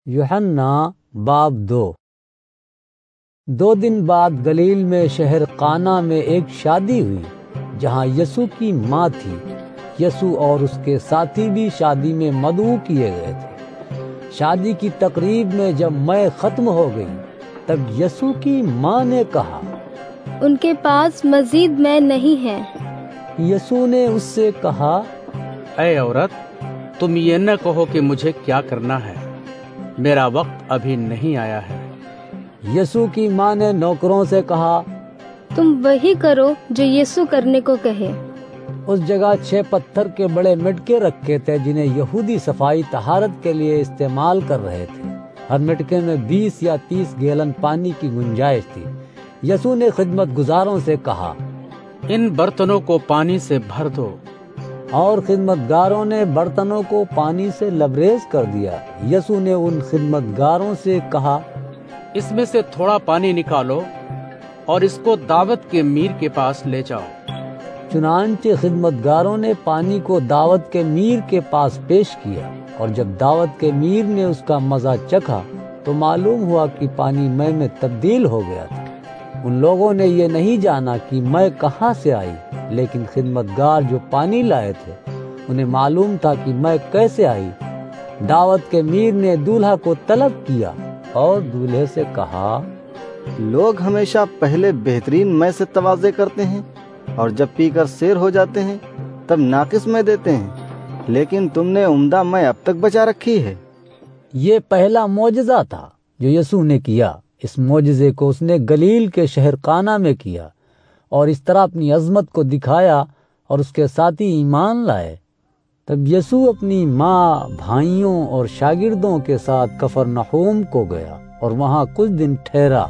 یوحنا باب 2 دن بعد گلیل میں شہر قانا میں ایک شادی ہوئی جہاں یسوع کی ماں تھی۔ یسوع اور اس کے ساتھی بھی شادی میں مدعو کیے گئے تھے۔ شادی کی تقریب میں جب مے ختم ہو گئی تب یسوع کی ماں نے کہا، ان کے پاس مزید مے نہیں ہے۔ یسوع نے اس سے کہا، اے عورت، تم یہ نہ کہو کہ مجھے کیا کرنا ہے، میرا وقت ابھی نہیں آیا ہے۔ یسوع کی ماں نے نوکروں سے کہا، تم وہی کرو جو یسوع کرنے کو کہے۔ اس جگہ 6 پتھر کے بڑے مٹکے رکھے تھے جنہیں یہودی صفائی طہارت کے لیے استعمال کر رہے تھے۔ ہر مٹکے میں 20 یا 30 گیلن پانی کی گنجائش تھی۔ یسوع نے خدمت گزاروں سے کہا، ان برتنوں کو پانی سے بھر دو۔ اور خدمت گاروں نے برتنوں کو پانی سے لبریز کر دیا۔ یسوع نے ان خدمت گاروں سے کہا، اس میں سے تھوڑا پانی نکالو اور اس کو دعوت کے میر کے پاس لے جاؤ۔ چنانچہ خدمت گاروں نے پانی کو دعوت کے میر کے پاس پیش کیا، اور جب دعوت کے میر نے اس کا مزہ چکھا تو معلوم ہوا کہ پانی مے میں تبدیل ہو گیا تھا۔ ان لوگوں نے یہ نہیں جانا کہ مے کہاں سے آئی، لیکن خدمت گار جو پانی لائے تھے انہیں معلوم تھا کہ مے کیسے آئی۔ دعوت کے میر نے دولہا کو طلب کیا اور دولہے سے کہا، لوگ ہمیشہ پہلے بہترین مے سے تواضع کرتے ہیں اور جب پی کر سیر ہو جاتے ہیں تب ناقص مے دیتے ہیں، لیکن تم نے عمدہ مے اب تک بچا رکھی ہے۔ یہ پہلا معجزہ تھا جو یسوع نے کیا۔ اس معجزے کو اس نے گلیل کے شہر قانا میں کیا اور اس طرح اپنی عظمت کو دکھایا اور اس کے ساتھی ایمان لائے۔ تب یسوع اپنی ماں، بھائیوں اور شاگردوں کے ساتھ کفرنہوم کو گیا اور وہاں کچھ دن ٹھہرا۔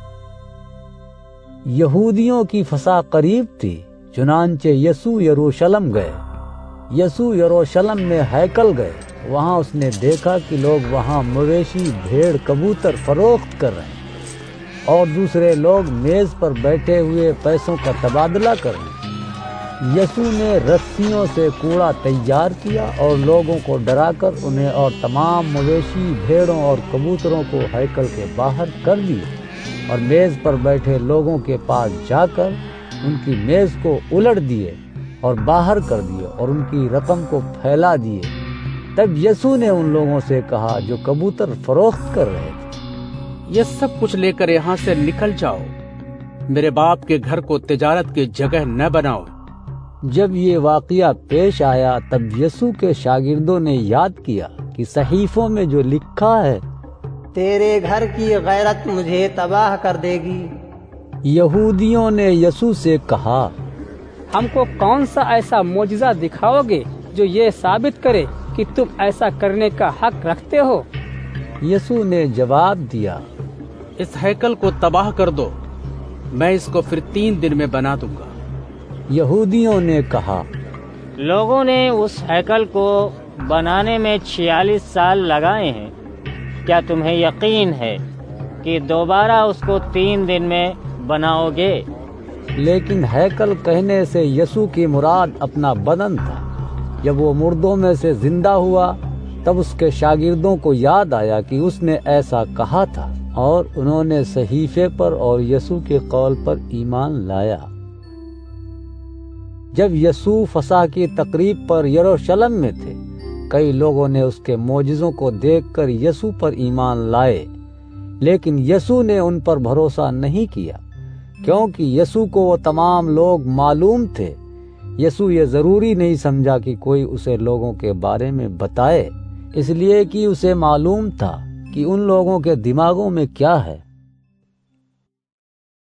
یہودیوں کی فسح قریب تھی، چنانچہ یسوع یروشلم گئے۔ یسوع یروشلم میں ہیکل گئے۔ وہاں اس نے دیکھا کہ لوگ وہاں مویشی، بھیڑ، کبوتر فروخت کر رہے ہیں اور دوسرے لوگ میز پر بیٹھے ہوئے پیسوں کا تبادلہ کر رہے ہیں۔ یسوع نے رسیوں سے کوڑا تیار کیا اور لوگوں کو ڈرا کر انہیں اور تمام مویشی، بھیڑوں اور کبوتروں کو ہیکل کے باہر کر دیا، اور میز پر بیٹھے لوگوں کے پاس جا کر ان کی میز کو الٹ دیے اور باہر کر دیے اور ان کی رقم کو پھیلا دیے۔ تب یسوع نے ان لوگوں سے کہا جو کبوتر فروخت کر رہے تھے، یہ سب کچھ لے کر یہاں سے نکل جاؤ، میرے باپ کے گھر کو تجارت کی جگہ نہ بناؤ۔ جب یہ واقعہ پیش آیا تب یسوع کے شاگردوں نے یاد کیا کہ صحیفوں میں جو لکھا ہے، تیرے گھر کی غیرت مجھے تباہ کر دے گی۔ یہودیوں نے یسوع سے کہا، ہم کو کون سا ایسا معجزہ دکھاؤ گے جو یہ ثابت کرے کہ تم ایسا کرنے کا حق رکھتے ہو؟ یسوع نے جواب دیا، اس ہیکل کو تباہ کر دو، میں اس کو پھر 3 دن میں بنا دوں گا۔ یہودیوں نے کہا، لوگوں نے اس ہیکل کو بنانے میں 46 سال لگائے ہیں، کیا تمہیں یقین ہے کہ دوبارہ اس کو 3 دن میں بناؤ گے؟ لیکن ہیکل کہنے سے یسوع کی مراد اپنا بدن تھا۔ جب وہ مردوں میں سے زندہ ہوا تب اس کے شاگردوں کو یاد آیا کہ اس نے ایسا کہا تھا، اور انہوں نے صحیفے پر اور یسوع کے قول پر ایمان لایا۔ جب یسوع فسح کی تقریب پر یروشلم میں تھے، کئی لوگوں نے اس کے معجزوں کو دیکھ کر یسوع پر ایمان لائے، لیکن یسوع نے ان پر بھروسہ نہیں کیا، کیونکہ یسوع کو وہ تمام لوگ معلوم تھے۔ یسوع یہ ضروری نہیں سمجھا کہ کوئی اسے لوگوں کے بارے میں بتائے، اس لیے کہ اسے معلوم تھا کہ ان لوگوں کے دماغوں میں کیا ہے۔